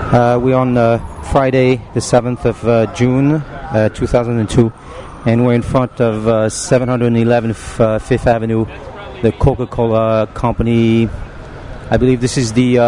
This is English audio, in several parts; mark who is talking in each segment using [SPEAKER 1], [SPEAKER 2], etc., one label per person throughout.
[SPEAKER 1] We're on Friday, the 7th of June, 2002, and we're in front of 711 Fifth Avenue, the Coca-Cola Company. I believe this is the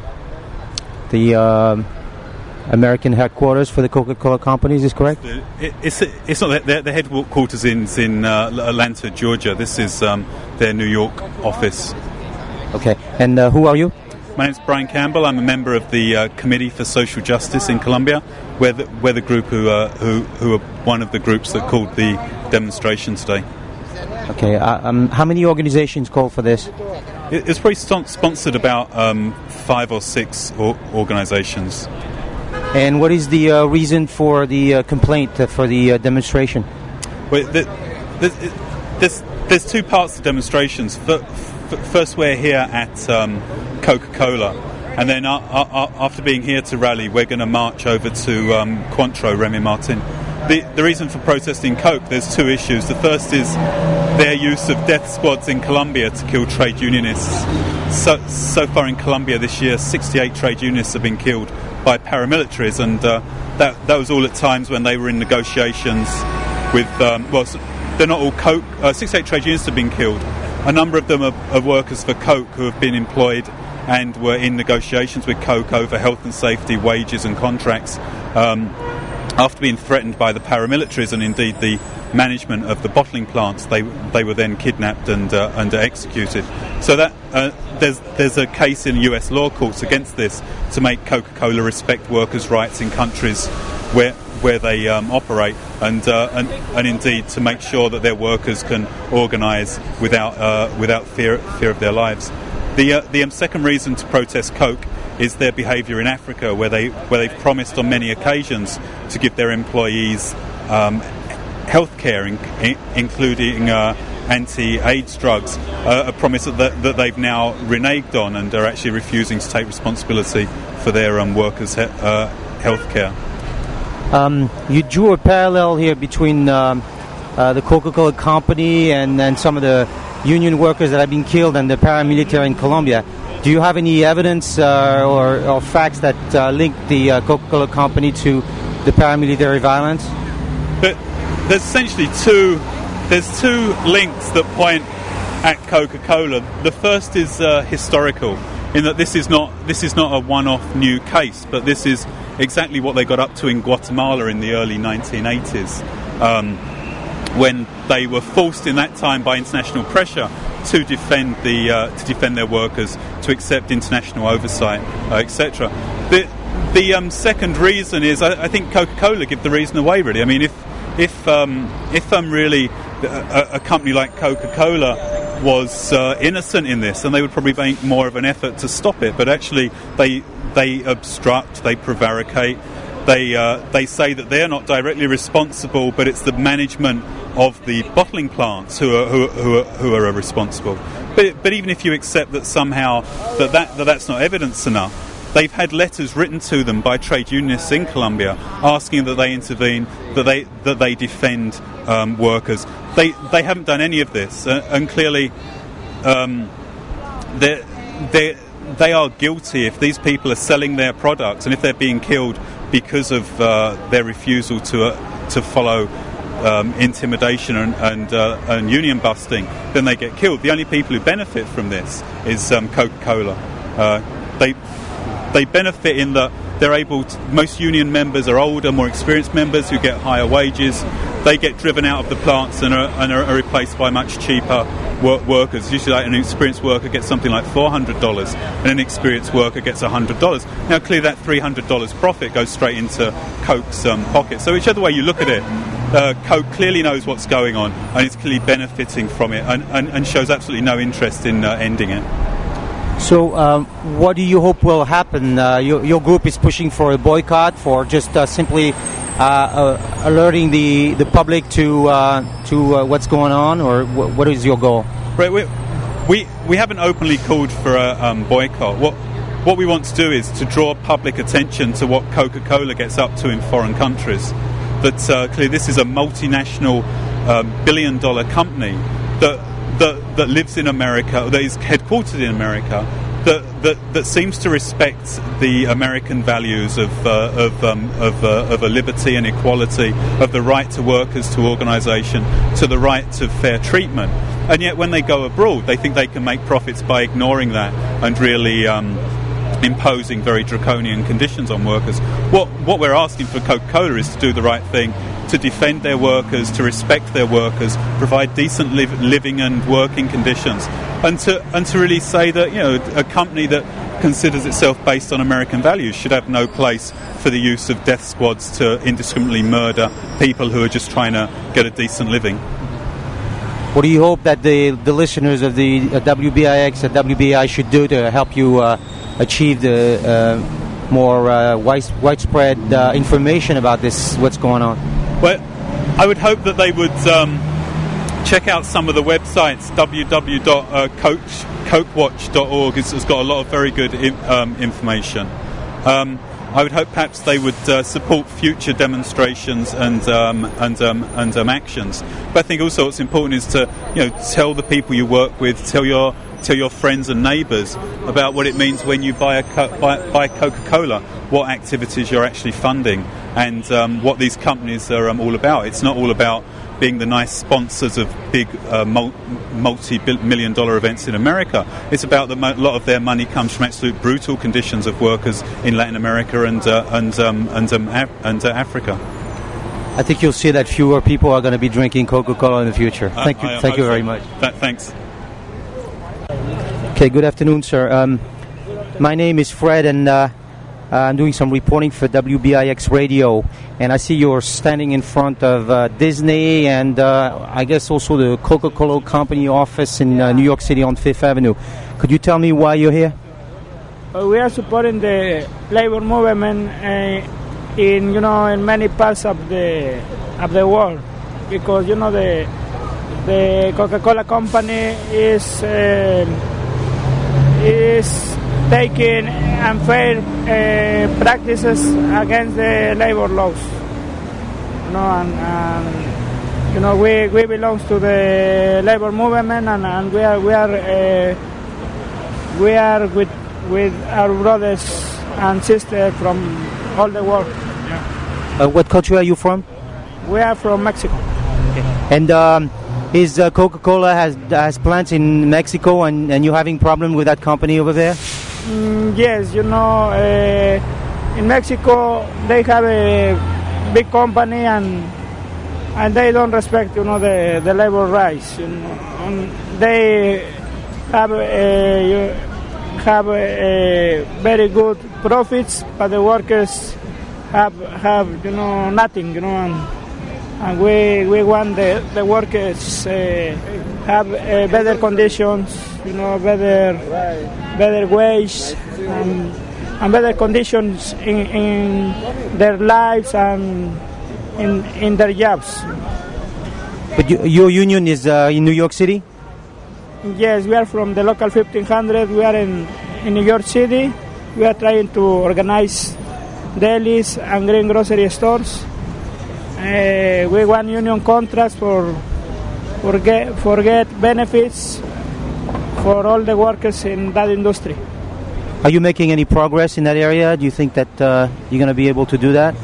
[SPEAKER 1] American headquarters for the Coca-Cola Company. Is this correct?
[SPEAKER 2] It's not the headquarters in Atlanta, Georgia. This is their New York office.
[SPEAKER 1] Okay, and who are you?
[SPEAKER 2] My name's Brian Campbell. I'm a member of the Committee for Social Justice in Colombia. We're the group who are one of the groups that called the demonstration today.
[SPEAKER 1] Okay, how many organizations called for this?
[SPEAKER 2] It's probably sponsored about 5 or 6 organizations.
[SPEAKER 1] And what is the reason for the complaint for the demonstration?
[SPEAKER 2] Well, there's 2 parts to demonstrations. First, we're here at Coca-Cola, and then after being here to rally, we're going to march over to Cointreau, Remy Martin. The reason for protesting Coke, there's 2 issues. The first is their use of death squads in Colombia to kill trade unionists. So far in Colombia this year, 68 trade unionists have been killed by paramilitaries, and that was all at times when they were in negotiations with, they're not all Coke, 68 trade unionists have been killed. A number of them are workers for Coke who have been employed and were in negotiations with Coke over health and safety, wages and contracts. After being threatened by the paramilitaries and indeed the management of the bottling plants, they were then kidnapped and executed. So that there's a case in US law courts against this to make Coca-Cola respect workers' rights in countries where they operate, and indeed to make sure that their workers can organise without fear of their lives. The second reason to protest Coke is their behaviour in Africa, where they've promised on many occasions to give their employees health care, including anti-AIDS drugs, a promise that they've now reneged on and are actually refusing to take responsibility for their workers' health care.
[SPEAKER 1] You drew a parallel here between the Coca-Cola Company and some of the union workers that have been killed and the paramilitary in Colombia. Do you have any evidence or facts that link the Coca-Cola Company to the paramilitary violence?
[SPEAKER 2] But there's essentially two links that point at Coca-Cola. The first is historical, in that this is not a one-off new case, but this is exactly what they got up to in Guatemala in the early 1980s, when they were forced in that time by international pressure to defend their workers, to accept international oversight, etc. The second reason is I think Coca-Cola give the reason away, really. I mean, if really a company like Coca-Cola was innocent in this, then they would probably make more of an effort to stop it. But actually, they obstruct, they prevaricate, they say that they're not directly responsible, but it's the management of the bottling plants who are responsible. But even if you accept that somehow that's not evidence enough, they've had letters written to them by trade unionists in Colombia asking that they intervene, that they defend workers. They haven't done any of this, and clearly they are guilty if these people are selling their products and if they're being killed because of their refusal to follow intimidation and union busting. Then they get killed. The only people who benefit from this is Coca-Cola. They benefit in that they're able to, most union members are older, more experienced members who get higher wages. They get driven out of the plants and are replaced by much cheaper workers. Usually like an experienced worker gets something like $400 and an experienced worker gets $100. Now clearly that $300 profit goes straight into Coke's pocket. So whichever way you look at it, Coke clearly knows what's going on and is clearly benefiting from it and shows absolutely no interest in ending it.
[SPEAKER 1] So what do you hope will happen? Your group is pushing for a boycott, for just simply alerting the public to what's going on, or what is your goal?
[SPEAKER 2] Right, we haven't openly called for a boycott. What we want to do is to draw public attention to what Coca-Cola gets up to in foreign countries. That clearly this is a multinational billion-dollar company that lives in America, that is headquartered in America, that seems to respect the American values of a liberty and equality, of the right to workers, to organisation, to the right to fair treatment. And yet when they go abroad, they think they can make profits by ignoring that and really imposing very draconian conditions on workers. What we're asking for Coca-Cola is to do the right thing, to defend their workers, to respect their workers, provide decent living and working conditions, and to really say that, you know, a company that considers itself based on American values should have no place for the use of death squads to indiscriminately murder people who are just trying to get a decent living.
[SPEAKER 1] What do you hope that the listeners of the WBIX and WBI should do to help you achieve the more widespread information about this, what's going on?
[SPEAKER 2] Well, I would hope that they would check out some of the websites. www.cokewatch.org has got a lot of very good information. I would hope perhaps they would support future demonstrations and actions. But I think also what's important is to, you know, tell the people you work with, tell your friends and neighbours about what it means when you buy Coca-Cola, what activities you're actually funding, and what these companies are all about. It's not all about being the nice sponsors of big multi-million-dollar events in America. It's about that a lot of their money comes from absolute brutal conditions of workers in Latin America and Africa.
[SPEAKER 1] I think you'll see that fewer people are going to be drinking Coca-Cola in the future. Thank you very much.
[SPEAKER 2] Thanks.
[SPEAKER 1] Okay, good afternoon, sir. My name is Fred, and I'm doing some reporting for WBIX Radio, and I see you're standing in front of Disney and I guess also the Coca-Cola Company office in New York City on Fifth Avenue. Could you tell me why you're here?
[SPEAKER 3] We are supporting the labor movement in many parts of the world, because the Coca-Cola Company is taking unfair practices against the labor laws. We belong to the labor movement, and we are with our brothers and sisters from all the world. Yeah.
[SPEAKER 1] What country are you from?
[SPEAKER 3] We are from Mexico.
[SPEAKER 1] Okay. And is Coca-Cola has plants in Mexico, and you having problem with that company over there?
[SPEAKER 3] Yes, in Mexico they have a big company, and they don't respect the labor rights. They have very good profits, but the workers have nothing. And we want the workers have better conditions, better wage, and better conditions in their lives and in their jobs.
[SPEAKER 1] But your union is in New York City?
[SPEAKER 3] Yes, we are from the local 1500. We are in New York City. We are trying to organize delis and green grocery stores. We want union contracts for get benefits for all the workers in that industry.
[SPEAKER 1] Are you making any progress in that area? Do you think that you're going to be able to do that?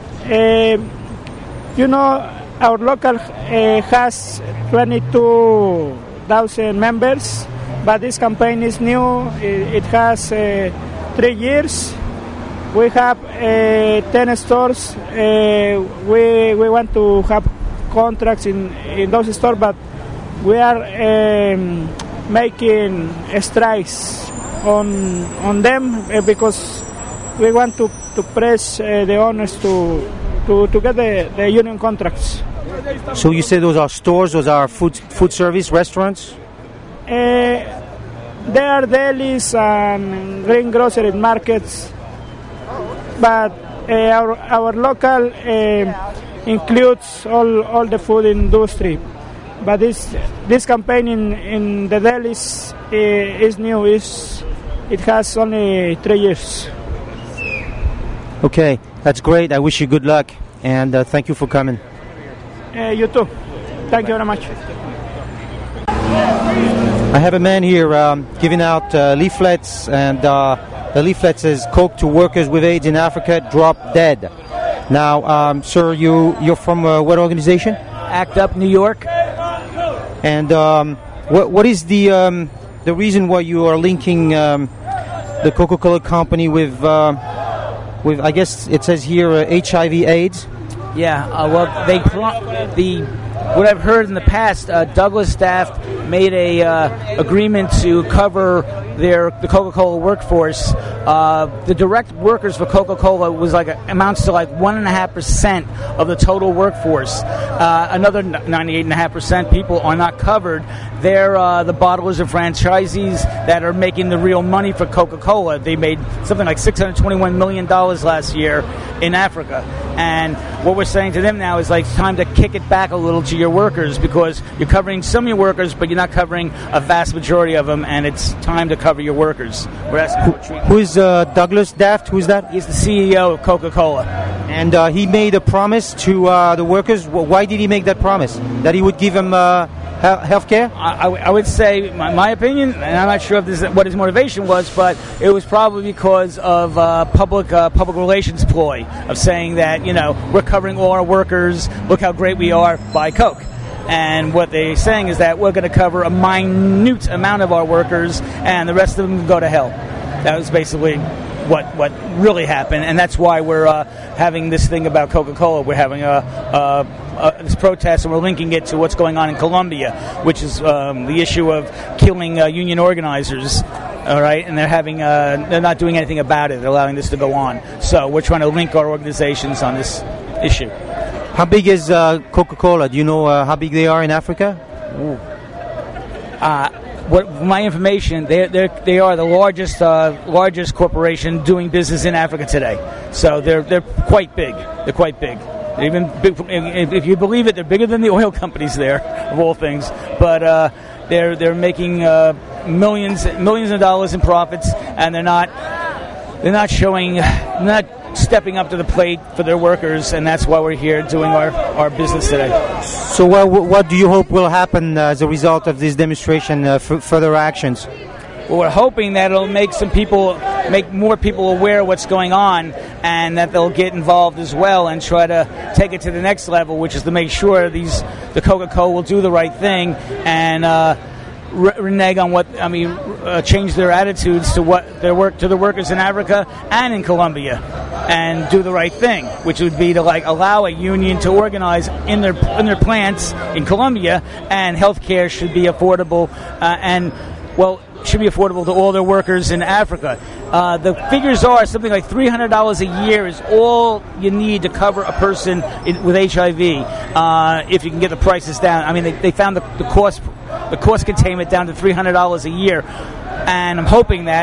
[SPEAKER 3] Our local has 22,000 members, but this campaign is new. It has 3 years. We have 10 stores. We want to have contracts in those stores, but we are making strikes on them because we want to press the owners to get the union contracts.
[SPEAKER 1] So you say those are stores, those are food service restaurants?
[SPEAKER 3] They are delis and green grocery markets, but our local includes all the food industry. But this campaign in the delis is new. It has only 3 years.
[SPEAKER 1] Okay, that's great. I wish you good luck, and thank you for coming.
[SPEAKER 3] You too. Thank you very much.
[SPEAKER 1] I have a man here giving out leaflets, and the leaflet says, "Coke to workers with AIDS in Africa, drop dead." Now, sir, you're from what organization?
[SPEAKER 4] ACT UP New York.
[SPEAKER 1] And what is the reason why you are linking the Coca-Cola company with I guess it says here HIV/AIDS?
[SPEAKER 4] Yeah, well, what I've heard in the past, Douglas Daft made a agreement to cover the Coca-Cola workforce. The direct workers for Coca-Cola amounts to 1.5% of the total workforce. Another 98.5% people are not covered. They're the bottlers and franchisees that are making the real money for Coca-Cola. They made something like $621 million last year in Africa. And what we're saying to them now is it's time to kick it back a little to your workers, because you're covering some of your workers, but you're not covering a vast majority of them, and it's time to cover your workers. We're asking for treatment.
[SPEAKER 1] Who's Douglas Daft? Who's that?
[SPEAKER 4] He's the CEO of Coca-Cola.
[SPEAKER 1] And he made a promise to the workers. Why did he make that promise? That he would give them health care?
[SPEAKER 4] I would say, my opinion, and I'm not sure if this is what his motivation was, but it was probably because of public relations ploy of saying that, we're covering all our workers, look how great we are, buy Coke. And what they're saying is that we're going to cover a minute amount of our workers, and the rest of them go to hell. That was basically what really happened, and that's why we're having this thing about Coca-Cola. We're having this protest, and we're linking it to what's going on in Colombia, which is the issue of killing union organizers. All right, and they're not doing anything about it. They're allowing this to go on. So we're trying to link our organizations on this issue.
[SPEAKER 1] How big is Coca-Cola? Do you know how big they are in Africa?
[SPEAKER 4] What my information, they are the largest corporation doing business in Africa today. So they're quite big. They're quite big. They're even big, if you believe it, they're bigger than the oil companies there, of all things. But they're making millions of dollars in profits, and they're not stepping up to the plate for their workers, and that's why we're here doing our business today.
[SPEAKER 1] So what do you hope will happen as a result of this demonstration, further actions?
[SPEAKER 4] Well, we're hoping that it'll make more people aware of what's going on, and that they'll get involved as well and try to take it to the next level, which is to make sure the Coca-Cola will do the right thing and renege on change their attitudes to to the workers in Africa and in Colombia, and do the right thing, which would be to allow a union to organize in their plants in Colombia, and healthcare should be affordable should be affordable to all their workers in Africa. The figures are something like $300 a year is all you need to cover a person with HIV if you can get the prices down. I mean, they found the cost containment down to $300 a year, and I'm hoping that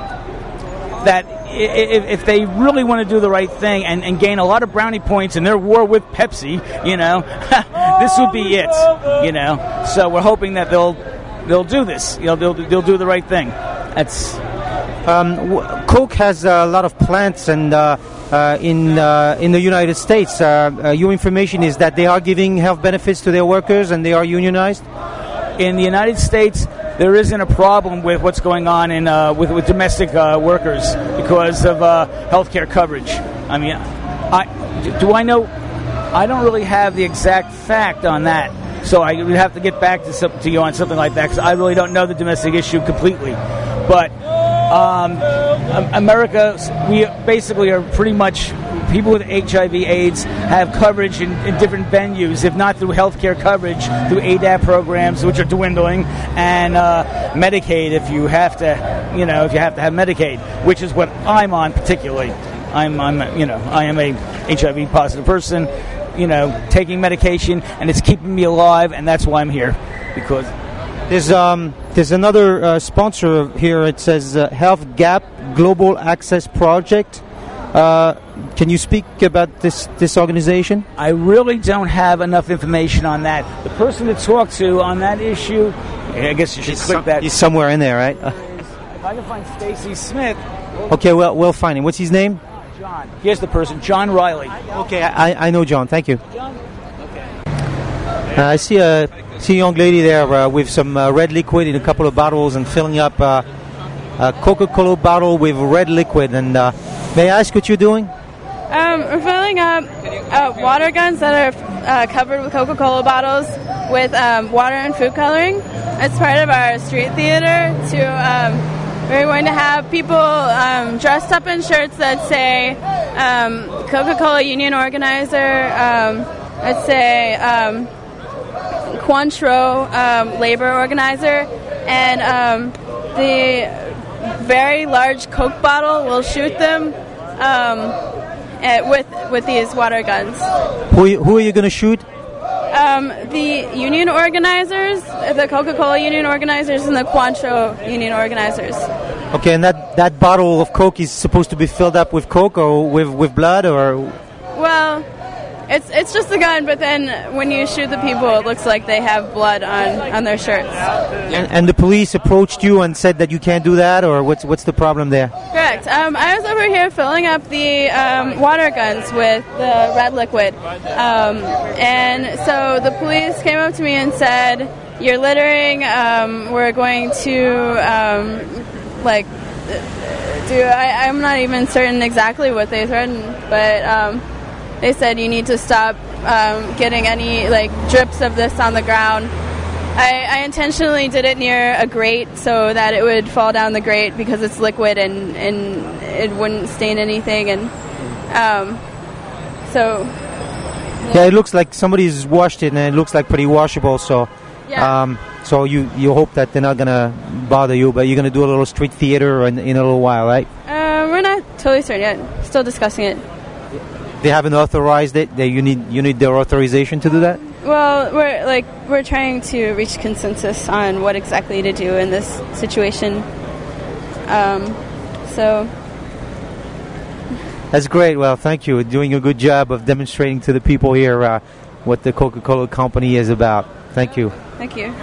[SPEAKER 4] if they really want to do the right thing and gain a lot of brownie points in their war with Pepsi, this would be it. So we're hoping that they'll do this. They'll do the right thing. That's
[SPEAKER 1] Coke has a lot of plants and in the United States. Your information is that they are giving health benefits to their workers and they are unionized?
[SPEAKER 4] In the United States, there isn't a problem with what's going on with domestic workers because of healthcare coverage. I mean, I know? I don't really have the exact fact on that. So I would have to get back to you on something like that, because I really don't know the domestic issue completely. But America, we basically are pretty much, people with HIV/AIDS have coverage in different venues, if not through healthcare coverage, through ADAP programs, which are dwindling, and Medicaid if you have to have Medicaid, which is what I'm on particularly. I am a HIV positive person. Taking medication, and it's keeping me alive, and that's why I'm here. Because
[SPEAKER 1] there's another sponsor here. It says Health Gap Global Access Project. Can you speak about this organization?
[SPEAKER 4] I really don't have enough information on that. The person to talk to on that issue, I guess you should click that.
[SPEAKER 1] He's somewhere in there, right?
[SPEAKER 4] If I can find Stacy Smith.
[SPEAKER 1] Okay, well, we'll find him. What's his name?
[SPEAKER 4] John. Here's the person, John Riley.
[SPEAKER 1] Okay, I know John. Thank you.
[SPEAKER 4] John? Okay.
[SPEAKER 1] I see a young lady there with some red liquid in a couple of bottles and filling up a Coca-Cola bottle with red liquid. And may I ask what you're doing?
[SPEAKER 5] We're filling up water guns that are covered with Coca-Cola bottles with water and food coloring. It's part of our street theater. We're going to have people dressed up in shirts that say Coca-Cola Union Organizer, let's say Cointreau Labor Organizer, and the very large Coke bottle will shoot them with these water guns.
[SPEAKER 1] Who are you going to shoot?
[SPEAKER 5] The union organizers, the Coca-Cola union organizers, and the Cointreau union organizers.
[SPEAKER 1] Okay, and that bottle of Coke is supposed to be filled up with Coke or with blood, or?
[SPEAKER 5] Well, it's just a gun, but then when you shoot the people, it looks like they have blood on their shirts.
[SPEAKER 1] And the police approached you and said that you can't do that, or what's the problem there?
[SPEAKER 5] Correct. I was over here filling up the water guns with the red liquid, and so the police came up to me and said, "You're littering. We're going to I'm not even certain exactly what they threatened, but they said you need to stop getting any drips of this on the ground." I intentionally did it near a grate so that it would fall down the grate because it's liquid and it wouldn't stain anything, and so.
[SPEAKER 1] Yeah, it looks like somebody's washed it, and it looks like pretty washable. So,
[SPEAKER 5] yeah.
[SPEAKER 1] So you hope that they're not gonna bother you, but you're gonna do a little street theater in a little while, right?
[SPEAKER 5] We're not totally certain yet. Still discussing it.
[SPEAKER 1] They haven't authorized it. You need their authorization to do that.
[SPEAKER 5] Well, we're trying to reach consensus on what exactly to do in this situation. So.
[SPEAKER 1] That's great. Well, thank you. You're doing a good job of demonstrating to the people here what the Coca-Cola Company is about. Thank you.
[SPEAKER 5] Thank you.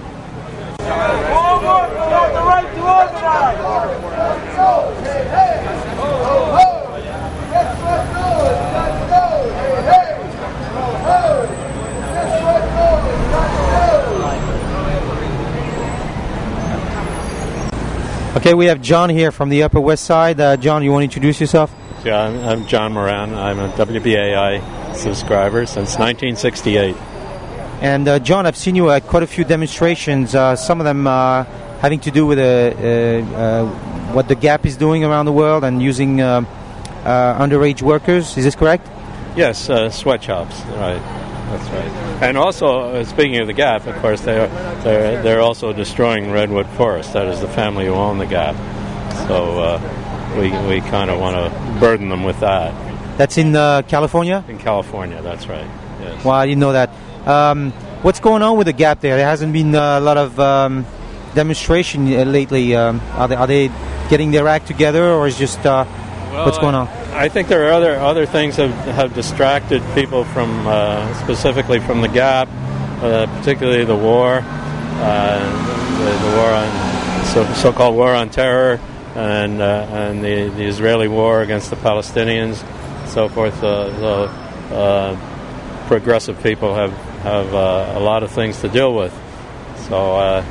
[SPEAKER 1] Okay, we have John here from the Upper West Side. John, you want to introduce yourself?
[SPEAKER 6] Yeah, I'm John Moran. I'm a WBAI subscriber since 1968.
[SPEAKER 1] And John, I've seen you at quite a few demonstrations, some of them having to do with what the Gap is doing around the world and using underage workers. Is this correct?
[SPEAKER 6] Yes, sweatshops, right. That's right. And also, speaking of the Gap, of course, they're also destroying Redwood Forest. That is the family who own the Gap. So we kind of want to burden them with that.
[SPEAKER 1] That's in California?
[SPEAKER 6] In California, that's right. Yes.
[SPEAKER 1] Well, I didn't know that. What's going on with the Gap there? There hasn't been a lot of demonstration lately. Are they getting their act together, or is just what's going on?
[SPEAKER 6] I think there are other things that have distracted people from specifically from the Gap, particularly the war, the war on so-called war on terror, and the Israeli war against the Palestinians, so forth. Progressive people have a lot of things to deal with. So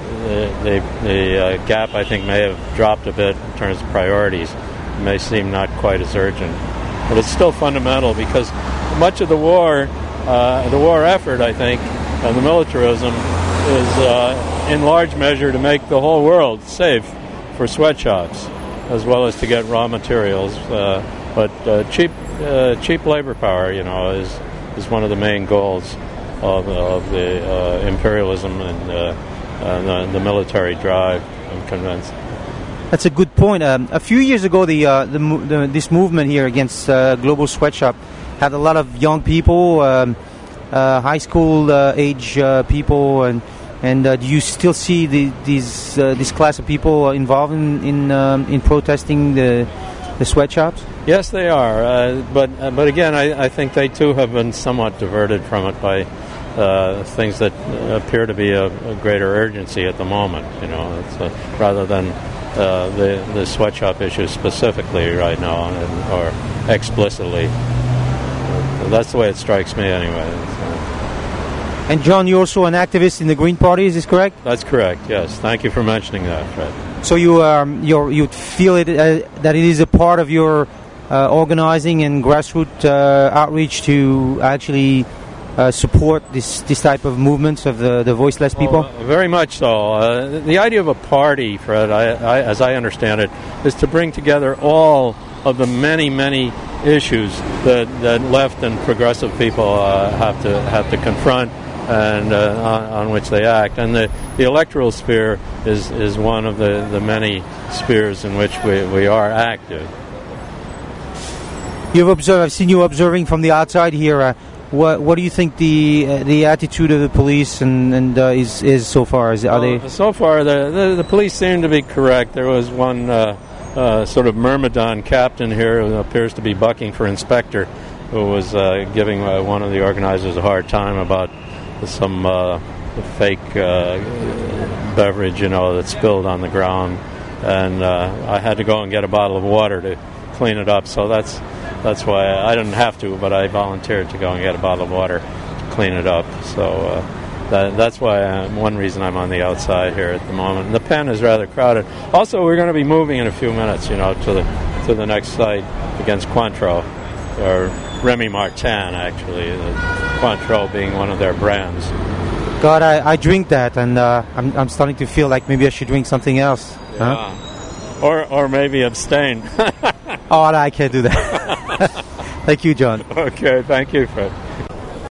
[SPEAKER 6] the Gap, I think, may have dropped a bit in terms of priorities. It may seem not quite as urgent, but it's still fundamental because much of the war effort, I think, and the militarism is in large measure to make the whole world safe for sweatshops, as well as to get raw materials. But cheap labor power, is one of the main goals of the imperialism and the military drive. I'm convinced.
[SPEAKER 1] That's a good point. A few years ago, this movement here against global sweatshop had a lot of young people, high school age people, and do you still see this class of people involved in protesting the sweatshops?
[SPEAKER 6] Yes, they are. But again, I think they too have been somewhat diverted from it by things that appear to be a greater urgency at the moment. It's, rather than the sweatshop issue specifically right now or explicitly. That's the way it strikes me anyway.
[SPEAKER 1] And John, you're also an activist in the Green Party, is this correct?
[SPEAKER 6] That's correct, yes. Thank you for mentioning that, Fred.
[SPEAKER 1] So you feel it that it is a part of your organizing and grassroots outreach to actually support this type of movements of the voiceless people?
[SPEAKER 6] Very much so. The idea of a party, Fred, as I understand it, is to bring together all of the many issues that left and progressive people have to confront and on which they act. And the electoral sphere is one of the many spheres in which we are active.
[SPEAKER 1] I've seen you observing from the outside here. What do you think the attitude of the police and is so far?
[SPEAKER 6] So far, the police seem to be correct. There was one sort of myrmidon captain here who appears to be bucking for inspector, who was giving one of the organizers a hard time about some fake beverage, that spilled on the ground, and I had to go and get a bottle of water to clean it up. So that's why I didn't have to, but I volunteered to go and get a bottle of water to clean it up. So that's why one reason I'm on the outside here at the moment. And the pen is rather crowded. Also, we're going to be moving in a few minutes, to the next site against Cointreau, or Remy Martin, actually. Cointreau being one of their brands.
[SPEAKER 1] God, I drink that, and I'm starting to feel like maybe I should drink something else.
[SPEAKER 6] Yeah. Huh? Or maybe abstain.
[SPEAKER 1] Oh, I can't do that. Thank you, John.
[SPEAKER 6] Okay, thank you, Fred.